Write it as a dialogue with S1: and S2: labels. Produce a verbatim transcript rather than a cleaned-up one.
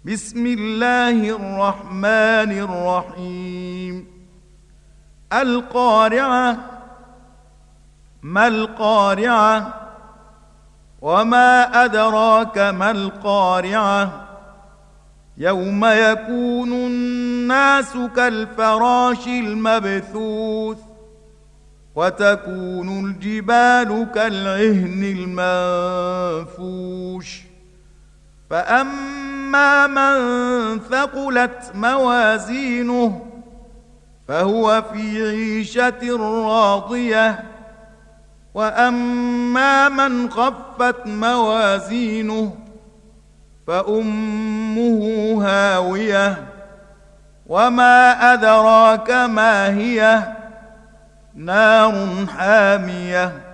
S1: بسم الله الرحمن الرحيم. القارعة. ما القارعة؟ وما أدراك ما القارعة؟ يوم يكون الناس كالفراش المبثوث وتكون الجبال كالعهن المنفوش. فأما من ثقلت موازينه فهو في عيشة راضية، وأما من خفت موازينه فأمه هاوية. وما أدراك ما هي؟ نار حامية.